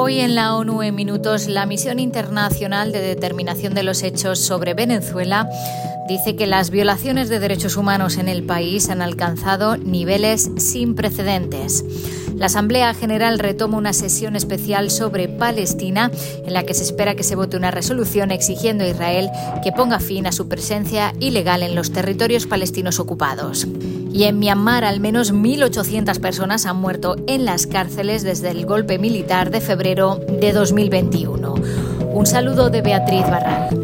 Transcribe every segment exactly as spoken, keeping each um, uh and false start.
Hoy en la ONU en Minutos, la Misión Internacional de Determinación de los Hechos sobre Venezuela dice que las violaciones de derechos humanos en el país han alcanzado niveles sin precedentes. La Asamblea General retoma una sesión especial sobre Palestina en la que se espera que se vote una resolución exigiendo a Israel que ponga fin a su presencia ilegal en los territorios palestinos ocupados. Y en Myanmar, al menos mil ochocientas personas han muerto en las cárceles desde el golpe militar de febrero de dos mil veintiuno. Un saludo de Beatriz Barral.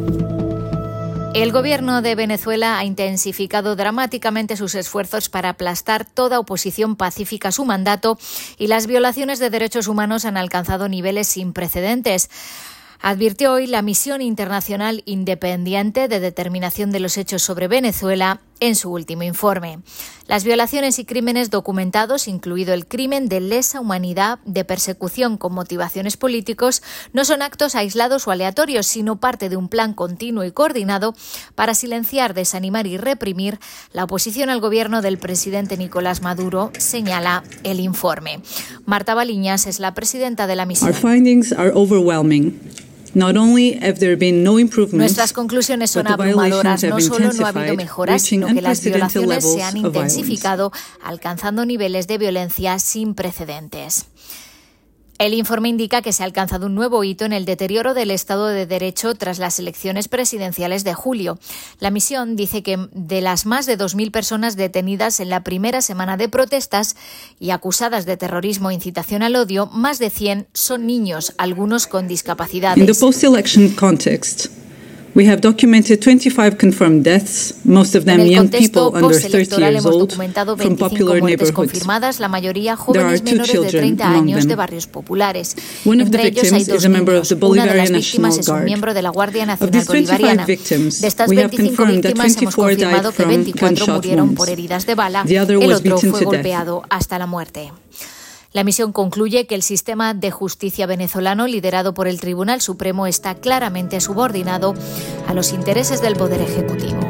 El gobierno de Venezuela ha intensificado dramáticamente sus esfuerzos para aplastar toda oposición pacífica a su mandato y las violaciones de derechos humanos han alcanzado niveles sin precedentes. Advirtió hoy la Misión Internacional Independiente de Determinación de los Hechos sobre Venezuela en su último informe. Las violaciones y crímenes documentados, incluido el crimen de lesa humanidad de persecución con motivaciones políticos, no son actos aislados o aleatorios, sino parte de un plan continuo y coordinado para silenciar, desanimar y reprimir la oposición al gobierno del presidente Nicolás Maduro, señala el informe. Marta Baliñas es la presidenta de la misión. Our findings are overwhelming. Not only have there been no improvements, Nuestras conclusiones son abrumadoras. No solo no ha habido mejoras, sino que las violaciones se han intensificado, alcanzando niveles de violencia sin precedentes. El informe indica que se ha alcanzado un nuevo hito en el deterioro del Estado de Derecho tras las elecciones presidenciales de julio. La misión dice que de las más de dos mil personas detenidas en la primera semana de protestas y acusadas de terrorismo e incitación al odio, más de cien son niños, algunos con discapacidades. In the post-election context, we have documented twenty-five confirmed deaths, most of them young people under thirty years old, from popular neighborhoods. Confirmadas, la mayoría jóvenes menores de treinta años de barrios populares. One of the Entre ellos hay victims is dos a member of niños. the Una de las Bolivarian víctimas National es un Guard. miembro de la Guardia Of Nacional these twenty-five Bolivariana. victims, De estas we have veinticinco confirmed that víctimas hemos twenty-four died confirmado que from veinticuatro gunshot murieron por wounds. heridas de bala. The other El was otro beaten fue to death. golpeado hasta la muerte. La misión concluye que el sistema de justicia venezolano, liderado por el Tribunal Supremo, está claramente subordinado a los intereses del Poder Ejecutivo.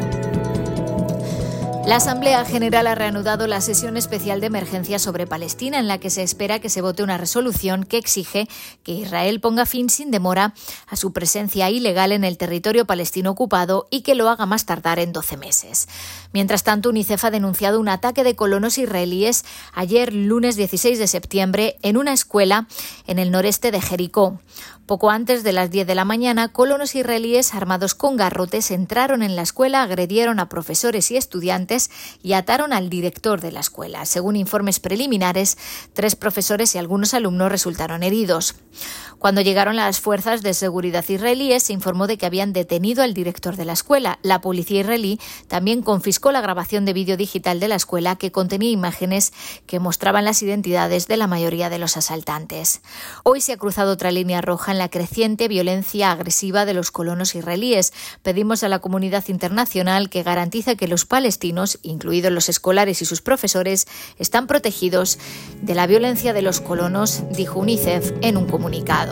La Asamblea General ha reanudado la sesión especial de emergencia sobre Palestina, en la que se espera que se vote una resolución que exige que Israel ponga fin sin demora a su presencia ilegal en el territorio palestino ocupado y que lo haga más tardar en doce meses. Mientras tanto, UNICEF ha denunciado un ataque de colonos israelíes ayer, lunes dieciséis de septiembre, en una escuela en el noreste de Jericó. Poco antes de las diez de la mañana, colonos israelíes armados con garrotes entraron en la escuela, agredieron a profesores y estudiantes y ataron al director de la escuela. Según informes preliminares, tres profesores y algunos alumnos resultaron heridos. Cuando llegaron las fuerzas de seguridad israelíes, se informó de que habían detenido al director de la escuela. La policía israelí también confiscó la grabación de vídeo digital de la escuela que contenía imágenes que mostraban las identidades de la mayoría de los asaltantes. Hoy se ha cruzado otra línea roja en la creciente violencia agresiva de los colonos israelíes. Pedimos a la comunidad internacional que garantice que los palestinos, incluidos los escolares y sus profesores, están protegidos de la violencia de los colonos, dijo UNICEF en un comunicado.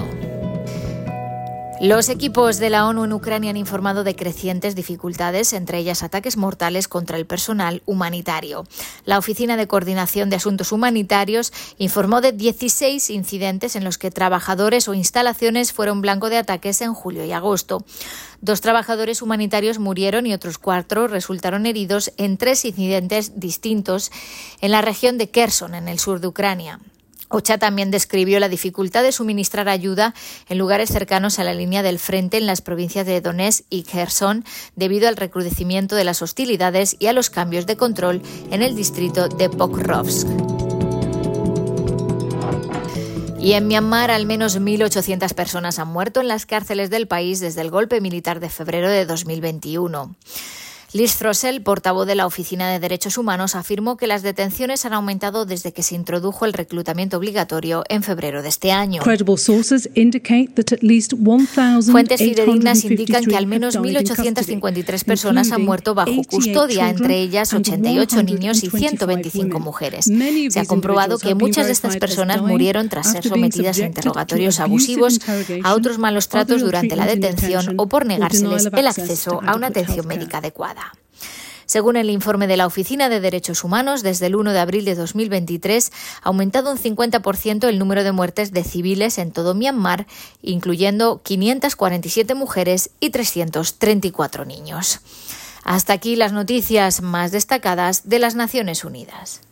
Los equipos de la ONU en Ucrania han informado de crecientes dificultades, entre ellas ataques mortales contra el personal humanitario. La Oficina de Coordinación de Asuntos Humanitarios informó de dieciséis incidentes en los que trabajadores o instalaciones fueron blanco de ataques en julio y agosto. Dos trabajadores humanitarios murieron y otros cuatro resultaron heridos en tres incidentes distintos en la región de Kherson, en el sur de Ucrania. OCHA también describió la dificultad de suministrar ayuda en lugares cercanos a la línea del frente en las provincias de Donetsk y Kherson debido al recrudecimiento de las hostilidades y a los cambios de control en el distrito de Pokrovsk. Y en Myanmar, al menos mil ochocientas personas han muerto en las cárceles del país desde el golpe militar de febrero de dos mil veintiuno. Liz Throssell, portavoz de la Oficina de Derechos Humanos, afirmó que las detenciones han aumentado desde que se introdujo el reclutamiento obligatorio en febrero de este año. Fuentes fidedignas indican que al menos mil ochocientas cincuenta y tres personas han muerto bajo custodia, entre ellas ochenta y ocho niños y ciento veinticinco mujeres. Se ha comprobado que muchas de estas personas murieron tras ser sometidas a interrogatorios abusivos, a otros malos tratos durante la detención o por negárseles el acceso a una atención médica adecuada. Según el informe de la Oficina de Derechos Humanos, desde el uno de abril de dos mil veintitrés ha aumentado un cincuenta por ciento el número de muertes de civiles en todo Myanmar, incluyendo quinientas cuarenta y siete mujeres y trescientos treinta y cuatro niños. Hasta aquí las noticias más destacadas de las Naciones Unidas.